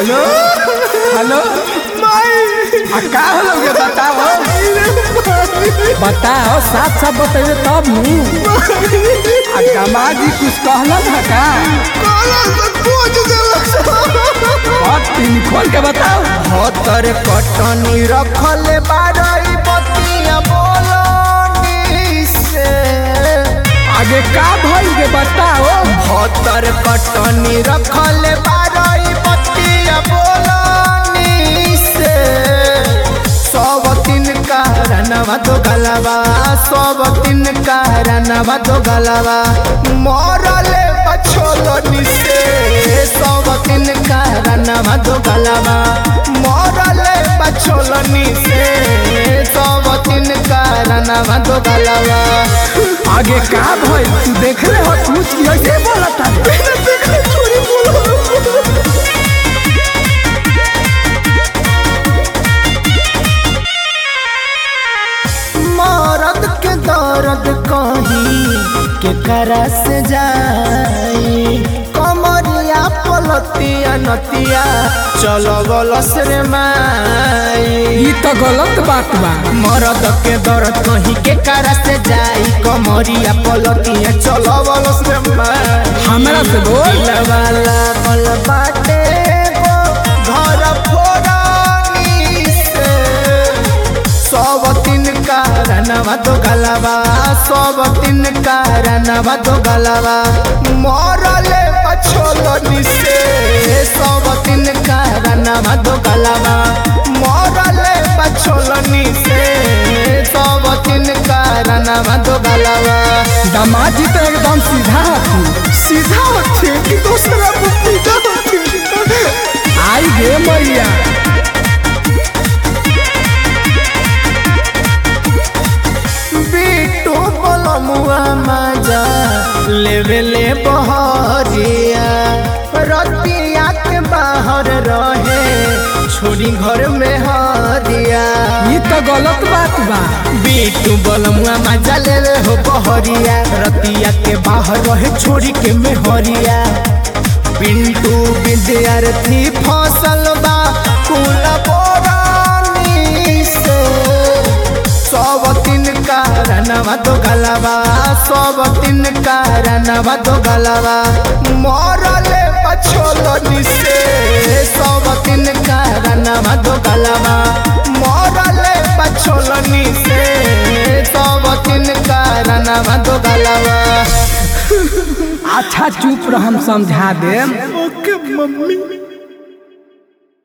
Hello hello का होलो के बताओ साफ साफ बताइए तब दामाद जी कुछ कहला था का खोल के बताओ हतर कटनी रखले बारई बतिया बोलनी से आगे का भइल के बताओ हतर कटनी रखले बारई बतिया बोलनी से सब दिन कारणवा तो गलवा सब दिन कारणवा तो गलवा मरले बछोलनी से सब दिन कारणवा तो गलवा मरले बछोलनी से सब दिन कारणवा तो गलवा आगे का भइल तू देख ले हो कुछ ऐसे बोला था मरद के दर्द कहीं के करा से जाई कमरिया पलतिया नतिया चलो गलस रे माई ई तो गलत बात बा मरद के दर्द कहीं के करा से जाई कमरिया पलतिया चलो गलस रे माई हमरा से बोल वाला कल बाटे घर फोरानी से सब दिन कारणवा तो गलवा सब दिन कारणवा तो गलवा मरले बछोलनी से सब दिन कारणवा तो गलवा मरले बछोलनी से सब दिन कारणवा तो गलवा दामाद जी तो एकदम सीधा होती कि दूसरा बुद्धि होती आई गे मैया बिट्टू बलमुआ मजा लेवेले बहरिया रतिया के बाहर रहे छोड़ी घर में हरिया ये तो गलत बात बा बिट्टू बलमुआ मजा लेवे हो बहरिया रतिया के बाहर रहे छोड़ी के में हरिया पिंटू विद्यार्थी फसल बा कुल बोरानी से सब दिन कारणवा तो गलवा सब दिन कारणवा तो गलवा मरले बछोलनी से सब दिन कारणवा तो गलवा मरले बछोलनी से सब दिन कारणवा तो गलवा अच्छा चुप रह हम समझा देम ओके मम्मी।